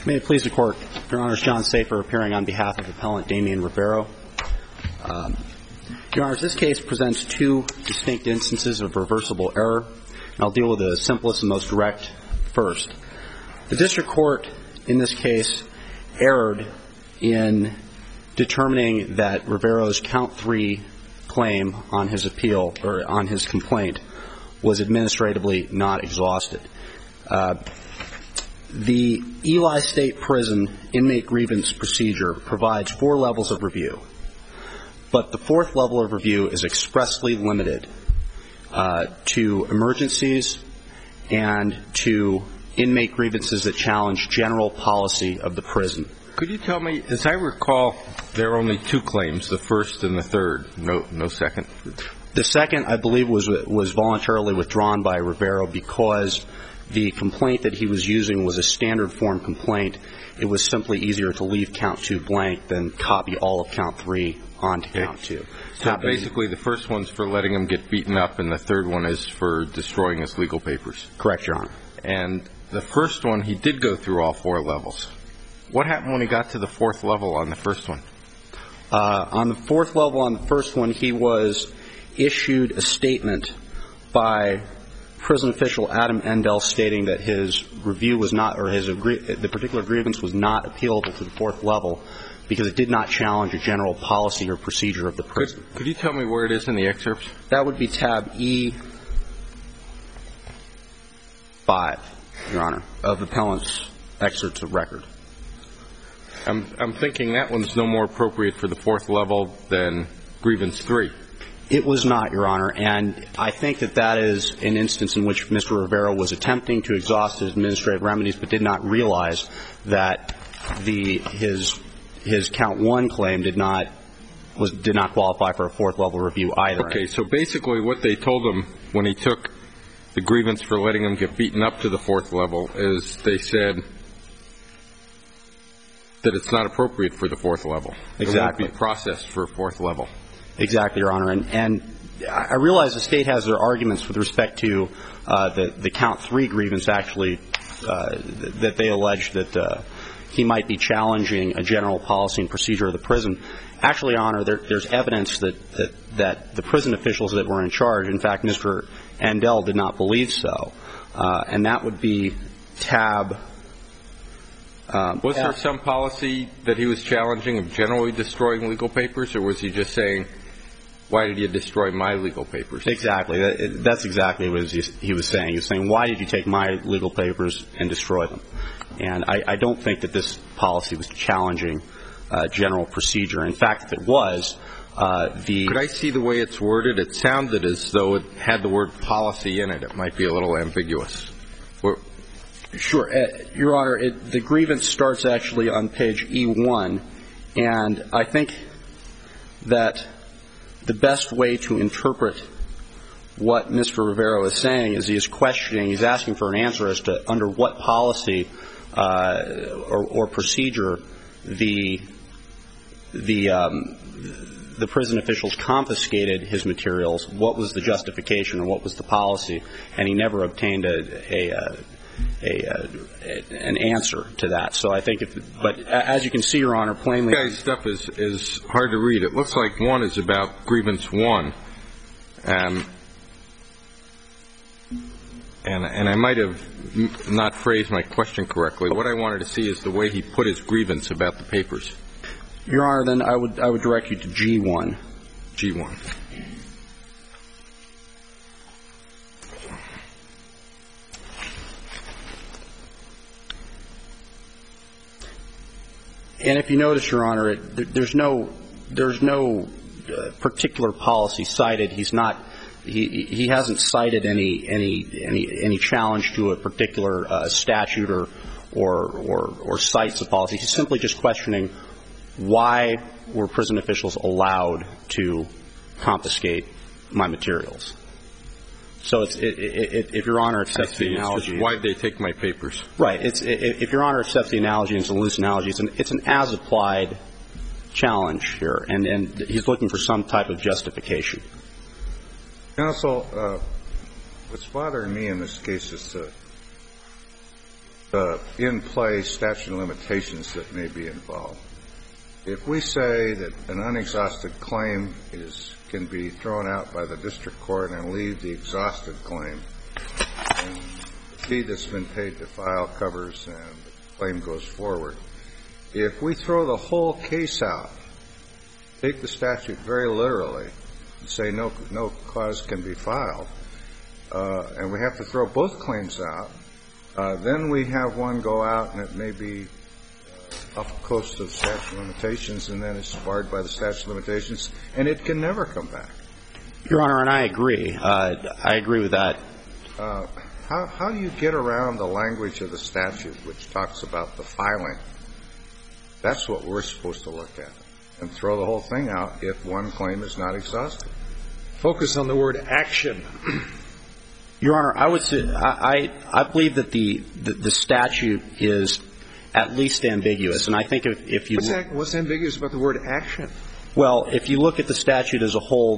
May it please the Court, Your Honor, John Safer appearing on behalf of Appellant Damian Rivero. Your Honor, this case presents two distinct instances of reversible error, and I'll deal with the simplest and most direct first. The District Court in this case erred in determining that Rivero's Count 3 claim on his appeal, or on his complaint, was administratively not exhausted. The Eli State Prison inmate grievance procedure provides 4 levels of review, but the 4th level of review is expressly limited to emergencies and to inmate grievances that challenge general policy of the prison. Could you tell me, as I recall, there are only 2 claims, the first and the third, no second? The second, I believe, was voluntarily withdrawn by Rivero because the complaint that he was using was a standard form complaint. It was simply easier to leave Count 2 blank than copy all of Count 3 onto Count 2. So basically the first one's for letting him get beaten up and the third one is for destroying his legal papers? Correct, Your Honor. And the first one, he did go through all 4 levels. What happened when he got to the 4th level on the first one? On the 4th level on the first one, he was issued a statement by prison official Adam Endell stating that his review was not, or the particular grievance was not appealable to the 4th level because it did not challenge a general policy or procedure of the prison. Could you tell me where it is in the excerpts? That would be tab E5, Your Honor, of the appellant's excerpts of record. I'm thinking that one's no more appropriate for the 4th level than grievance 3. It was not, Your Honor, and I think that is an instance in which Mr. Rivero was attempting to exhaust his administrative remedies but did not realize that his Count 1 claim did not qualify for a 4th level review either. Okay, so basically what they told him when he took the grievance for letting him get beaten up to the 4th level is they said that it's not appropriate for the 4th level. Exactly. It won't be processed for a 4th level. Exactly, Your Honor. And I realize the State has their arguments with respect to the Count 3 grievance, actually, that they allege that he might be challenging a general policy and procedure of the prison. Actually, Your Honor, there's evidence that the prison officials that were in charge, in fact, Mr. Endell did not believe so. And that would be tab Was there some policy that he was challenging of generally destroying legal papers, or was he just saying, why did you destroy my legal papers? Exactly. That's exactly what he was saying. He was saying, why did you take my legal papers and destroy them? And I don't think that this policy was challenging general procedure. In fact, if it was, Could I see the way it's worded? It sounded as though it had the word policy in it. It might be a little ambiguous. Sure. Your Honor, the grievance starts actually on page E1, and I think that the best way to interpret what Mr. Rivero is saying is he is questioning, he's asking for an answer as to under what policy or procedure the prison officials confiscated his materials, what was the justification or what was the policy, and he never obtained an answer to that. So I think but as you can see, Your Honor, plainly. This guy's stuff is hard to read. It looks like one is about grievance 1. And I might have not phrased my question correctly. What I wanted to see is the way he put his grievance about the papers. Your Honor, then I would direct you to G1. G1. And if you notice, Your Honor, there's no particular policy cited. He hasn't cited any challenge to a particular statute or cites a policy. He's simply just questioning why were prison officials allowed to confiscate my materials. So if Your Honor accepts the analogy. Why did they take my papers? Right. If Your Honor accepts the analogy, and it's a loose analogy, it's an as-applied challenge here, and he's looking for some type of justification. Counsel, what's bothering me in this case is in-play statute of limitations that may be involved. If we say that an unexhausted claim can be thrown out by the district court and leave the exhausted claim, and the fee that's been paid to file covers and the claim goes forward, if we throw the whole case out, take the statute very literally, and say no cause can be filed, and we have to throw both claims out, then we have one go out and it may be off the coast of statute of limitations, and then it's barred by the statute of limitations, and it can never come back. Your Honor, and I agree. I agree with that. How do you get around the language of the statute which talks about the filing? That's what we're supposed to look at, and throw the whole thing out if one claim is not exhausted. Focus on the word action. Your Honor, I would say I believe that the statute is at least ambiguous, and I think if you what's ambiguous about the word action? Well, if you look at the statute as a whole,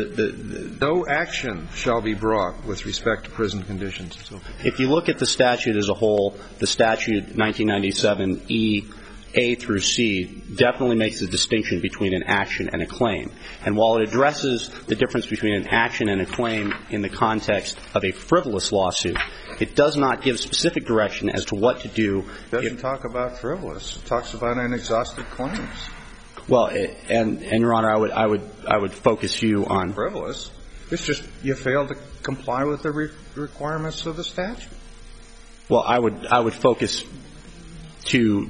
no action shall be brought with respect to prison conditions and so forth. If you look at the statute as a whole, the statute 1997 A through C definitely makes a distinction between an action and a claim. And while it addresses the difference between an action and a claim in the context of a frivolous lawsuit, it does not give specific direction as to what to do. It doesn't talk about frivolous. It talks about unexhausted claims. Well, and Your Honor, I would focus you on frivolous. It's just you failed to comply with the requirements of the statute. Well, I would focus to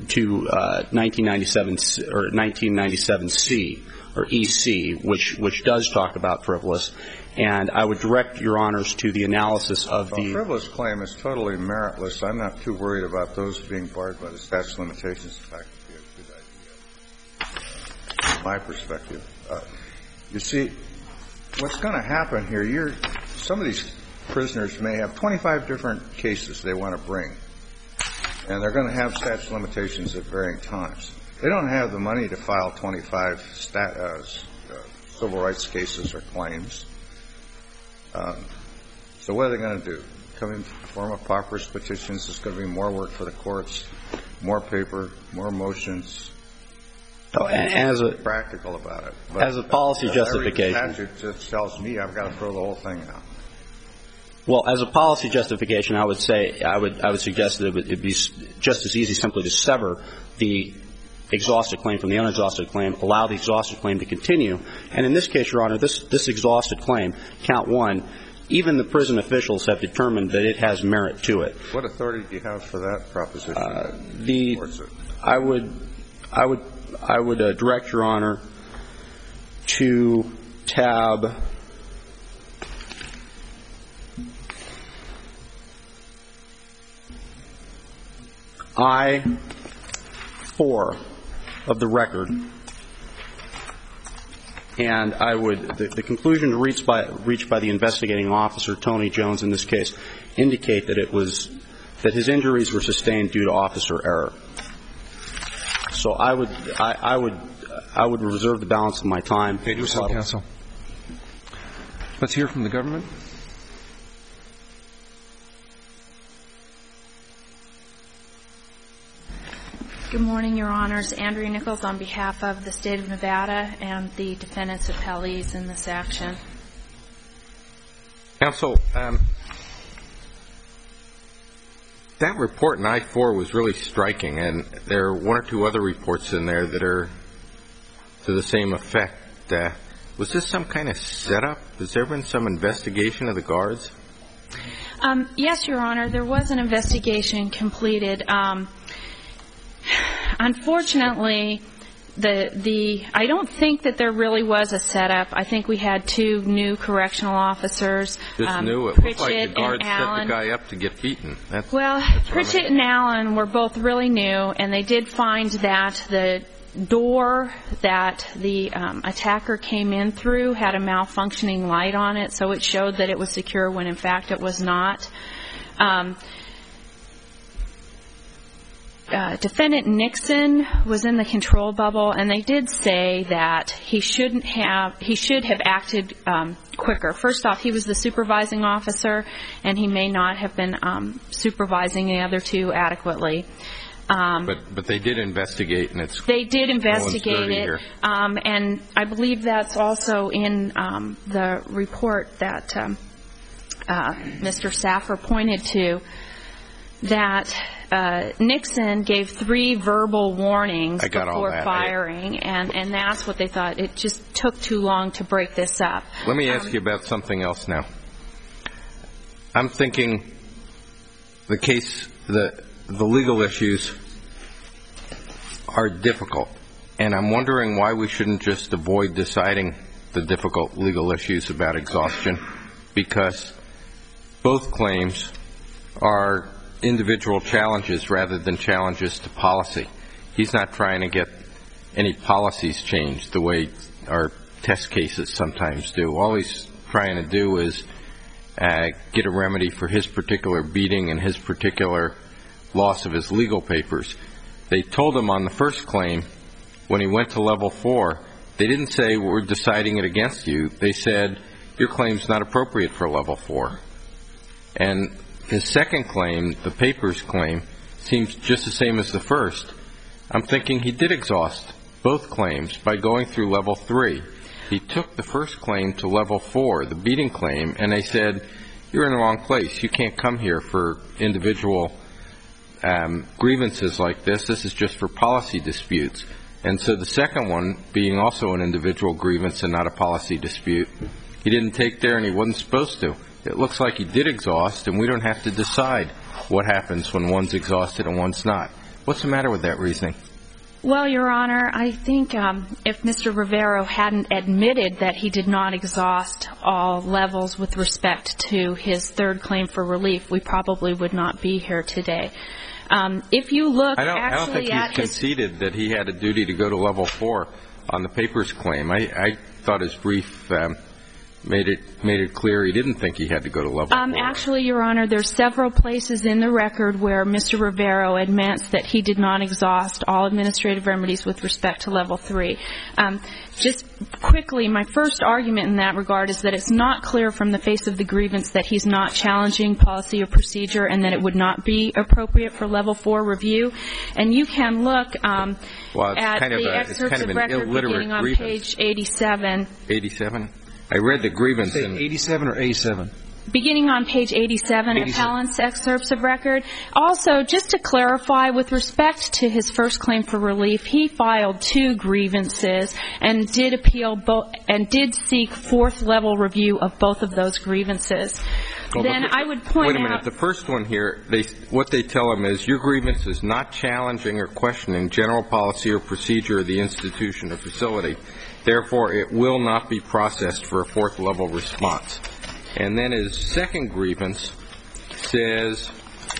1997 or 1997C or EC, which does talk about frivolous, and I would direct Your Honors to the analysis of the frivolous claim is totally meritless. I'm not too worried about those being barred by the statute of limitations. In fact, it would be a good idea from my perspective. You see, what's going to happen here? Some of these prisoners may have 25 different cases they want to bring, and they're going to have statute of limitations at varying times. They don't have the money to file 25 civil rights cases or claims. So what are they going to do? Come in the form of pauperous petitions. There's going to be more work for the courts, more paper, more motions. As a practical about it. But as a policy justification. Every statute just tells me I've got to throw the whole thing out. Well, as a policy justification, I would say I would suggest that it would be just as easy simply to sever the exhausted claim from the unexhausted claim, allow the exhausted claim to continue. And in this case, Your Honor, this exhausted claim, count one, even the prison officials have determined that it has merit to it. What authority do you have for that proposition? I would direct Your Honor to tab I-4 of the record, and I would the conclusion reached by the investigating officer, Tony Jones, in this case, indicate that that his injuries were sustained due to officer error. So I would reserve the balance of my time. Do so, counsel. Let's hear from the government. Good morning, Your Honors. Andrea Nichols on behalf of the State of Nevada and the defendants' appellees in this action. Counsel, that report in I-4 was really striking, and there are one or two other reports in there that are to the same effect. Was this some kind of setup? Has there been some investigation of the guards? Yes, Your Honor. There was an investigation completed. Unfortunately, I don't think that there really was a setup. I think we had two new correctional officers. Just new? It looked like the guards set the guy up to get beaten. Pritchett and Allen were both really new, and they did find that the door that the attacker came in through had a malfunctioning light on it, so it showed that it was secure when, in fact, it was not. Defendant Nixon was in the control bubble, and they did say that he should have acted quicker. First off, he was the supervising officer, and he may not have been supervising the other two adequately. But they did investigate, and they did investigate it, and I believe that's also in the report that Mr. Saffer pointed to, that Nixon gave 3 verbal warnings before firing, and that's what they thought. It just took too long to break this up. Let me ask you about something else now. I'm thinking the case, the legal issues are difficult, and I'm wondering why we shouldn't just avoid deciding the difficult legal issues about exhaustion, because both claims are individual challenges rather than challenges to policy. He's not trying to get any policies changed the way our test cases sometimes do. All he's trying to do is get a remedy for his particular beating and his particular loss of his legal papers. They told him on the first claim, when he went to level 4, they didn't say, we're deciding it against you. They said, your claim's not appropriate for level 4. And his second claim, the papers claim, seems just the same as the first. I'm thinking he did exhaust both claims by going through level 3. He took the first claim to level 4, the beating claim, and they said, you're in the wrong place. You can't come here for individual grievances like this. This is just for policy disputes. And so the second one, being also an individual grievance and not a policy dispute, he didn't take there and he wasn't supposed to. It looks like he did exhaust, and we don't have to decide what happens when one's exhausted and one's not. What's the matter with that reasoning? Well, Your Honor, I think if Mr. Rivero hadn't admitted that he did not exhaust all levels with respect to his third claim for relief, we probably would not be here today. If you look I don't think he's conceded that he had a duty to go to level 4 on the papers claim. I thought his brief made it clear he didn't think he had to go to level 4. Actually, Your Honor, there's several places in the record where Mr. Rivero admits that he did not exhaust all administrative remedies with respect to level 3. Just quickly, my first argument in that regard is that it's not clear from the face of the grievance that he's not challenging policy or procedure and that it would not be appropriate for level 4 review. And you can look at the excerpts of record beginning on page 87. 87? I read the grievance. 87 or 87? Beginning on page 87, appellant's excerpts of record. Also, just to clarify, with respect to his first claim for relief, he filed 2 grievances and did appeal both and did seek 4th level review of both of those grievances. Well, then I would point out. Wait a minute. The first one here, what they tell him is your grievance is not challenging or questioning general policy or procedure of the institution or facility. Therefore, it will not be processed for a 4th level response. And then his second grievance says,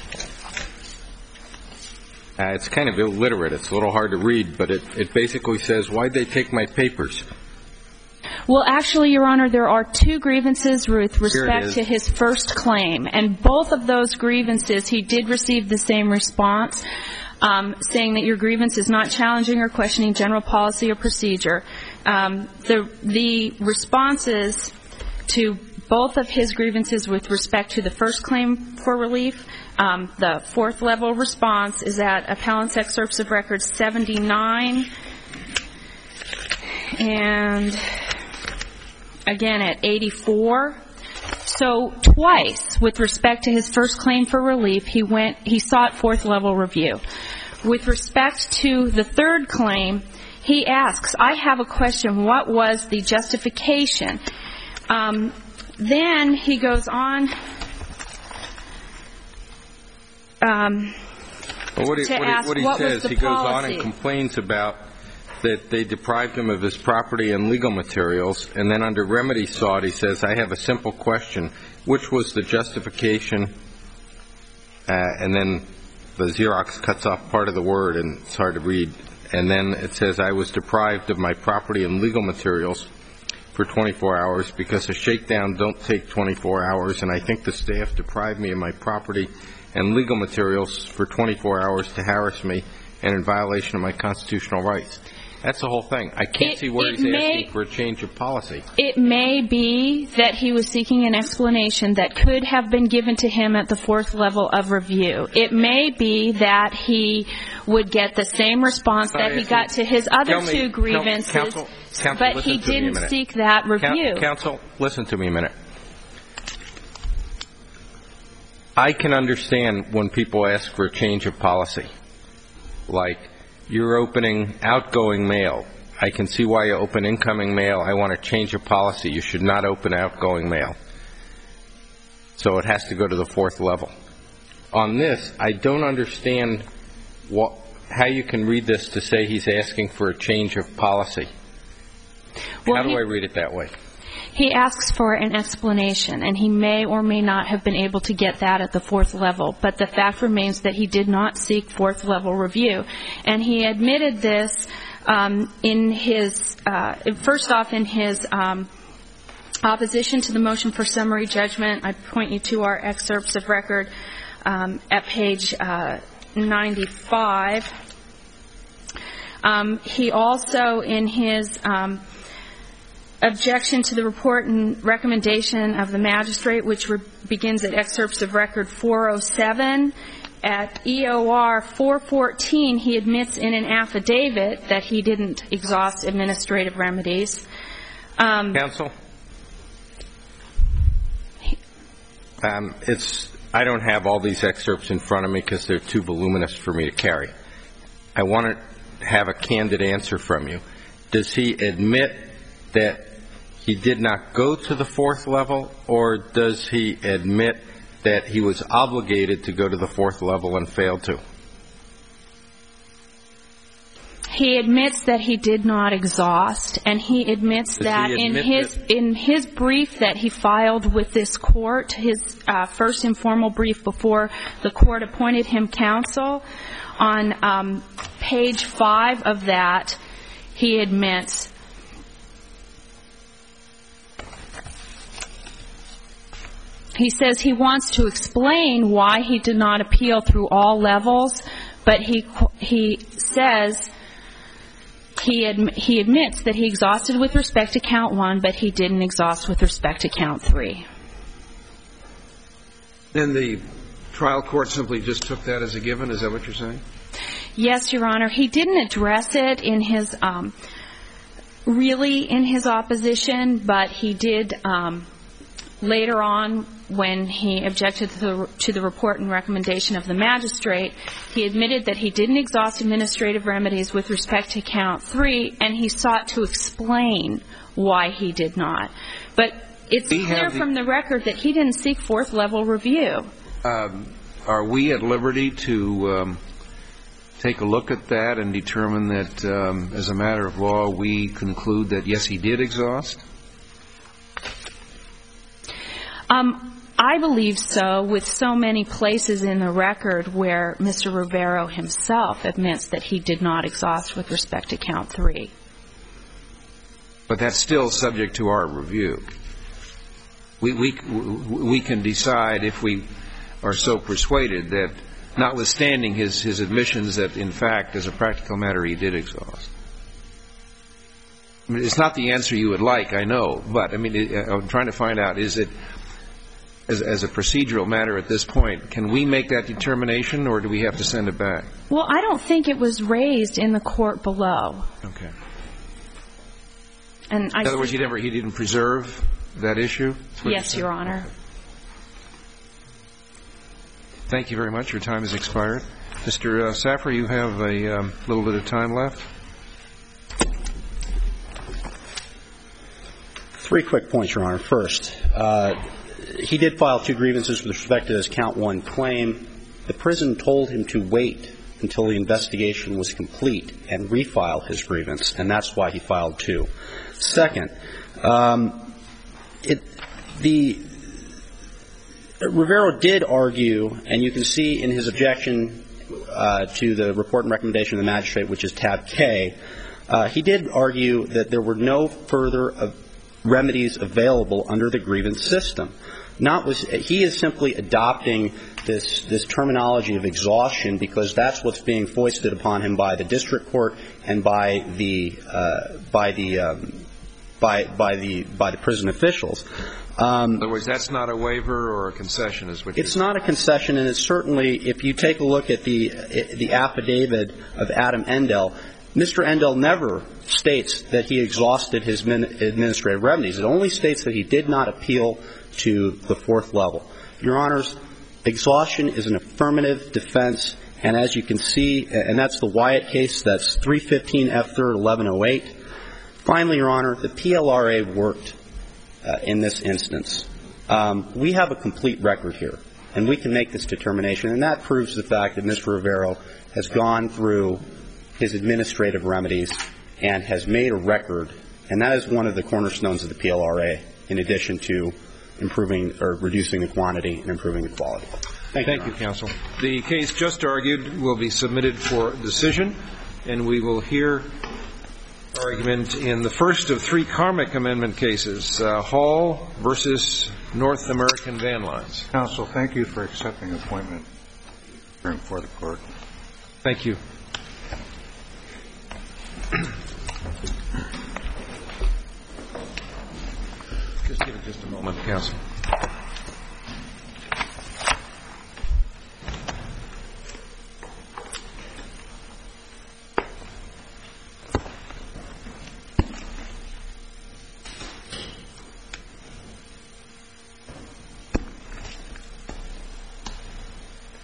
it's kind of illiterate. It's a little hard to read, but it basically says, why'd they take my papers? Well, actually, Your Honor, there are 2 grievances with respect to his first claim. And both of those grievances, he did receive the same response, saying that your grievance is not challenging or questioning general policy or procedure. The responses to both of his grievances with respect to the first claim for relief, the 4th level response is at appellant's excerpts of record 79 and again at 84. So twice with respect to his first claim for relief, he sought 4th level review. With respect to the third claim, he asks, I have a question, what was the justification? Then he goes on to ask what was the policy. He goes on and complains about that they deprived him of his property and legal materials, and then under remedy sought, he says, I have a simple question, which was the justification, and then the Xerox cuts off part of the word, and it's hard to read, and then it says, I was deprived of my property and legal materials for 24 hours because a shakedown don't take 24 hours, and I think the staff deprived me of my property and legal materials for 24 hours to harass me and in violation of my constitutional rights. That's the whole thing. I can't see where he's asking for a change of policy. It may be that he was seeking an explanation that could have been given to him at the fourth level of review. It may be that he would get the same response that he got to his other two grievances, Counsel, but he didn't seek that review. Counsel, listen to me a minute. I can understand when people ask for a change of policy. Like, you're opening outgoing mail. I can see why you open incoming mail. I want to change your policy. You should not open outgoing mail. So it has to go to the fourth level. On this, I don't understand how you can read this to say he's asking for a change of policy. How do I read it that way? He asks for an explanation, and he may or may not have been able to get that at the fourth level. But the fact remains that he did not seek fourth level review. And he admitted this in his, first off, in his opposition to the motion for summary judgment. I point you to our excerpts of record at page 95. He also, in his objection to the report and recommendation of the magistrate, which begins at excerpts of record 407, at EOR 414, he admits in an affidavit that he didn't exhaust administrative remedies. Counsel? I don't have all these excerpts in front of me because they're too voluminous for me to carry. I want to have a candid answer from you. Does he admit that he did not go to the fourth level, or does he admit that he was obligated to go to the fourth level and failed to? He admits that he did not exhaust, and he admits that in his brief that he filed with this court, his first informal brief before the court appointed him counsel, on page 5 of that, he admits he says he wants to explain why he did not appeal through all levels, but he says he admits that he exhausted with respect to count 1, but he didn't exhaust with respect to count 3. Then the trial court simply just took that as a given? Is that what you're saying? Yes, Your Honor. He didn't address it in his really in his opposition, but he did later on, when he objected to the report and recommendation of the magistrate, he admitted that he didn't exhaust administrative remedies with respect to count 3, and he sought to explain why he did not. But it's clear from the record that he didn't seek fourth level review. Are we at liberty to take a look at that and determine that, as a matter of law, we conclude that, yes, he did exhaust? I believe so, with so many places in the record where Mr. Rivero himself admits that he did not exhaust with respect to count 3. But that's still subject to our review. We can decide, if we are so persuaded, that notwithstanding his admissions that, in fact, as a practical matter, he did exhaust. I mean, it's not the answer you would like, I know, but I mean, I'm trying to find out, is it, as a procedural matter at this point, can we make that determination, or do we have to send it back? Well, I don't think it was raised in the court below. Okay. And in other words, he didn't preserve that issue? Yes, Your Honor. Thank you very much. Your time has expired. Mr. Saffer, you have a little bit of time left. 3 quick points, Your Honor. First, he did file 2 grievances with respect to his count 1 claim. The prison told him to wait until the investigation was complete and refile his grievance, and that's why he filed 2. Second, Rivero did argue, and you can see in his objection to the report and recommendation of the magistrate, which is tab K, he did argue that there were no further remedies available under the grievance system. He is simply adopting this terminology of exhaustion because that's what's being foisted upon him by the district court and by the prison officials. In other words, that's not a waiver or a concession, is what you're saying? It's not a concession, and it's certainly, if you take a look at the affidavit of Adam Endell, Mr. Endell never states that he exhausted his administrative remedies. It only states that he did not appeal to the fourth level. Your Honors, exhaustion is an affirmative defense, and as you can see, and that's the Wyatt case, that's 315 F. 3rd 1108. Finally, Your Honor, the PLRA worked in this instance. We have a complete record here, and we can make this determination, and that proves the fact that Mr. Rivero has gone through his administrative remedies and has made a record, and that is one of the cornerstones of the PLRA, in addition to improving or reducing the quantity and improving the quality. Thank you, counsel. The case just argued will be submitted for decision, and we will hear argument in the first of three Carmack Amendment cases, Hall versus North American Van Lines. Counsel, thank you for accepting the appointment before the court. Thank you. Just give it just a moment, counsel.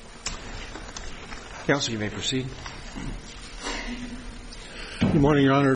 Counsel, you may proceed. Good morning, Your Honor.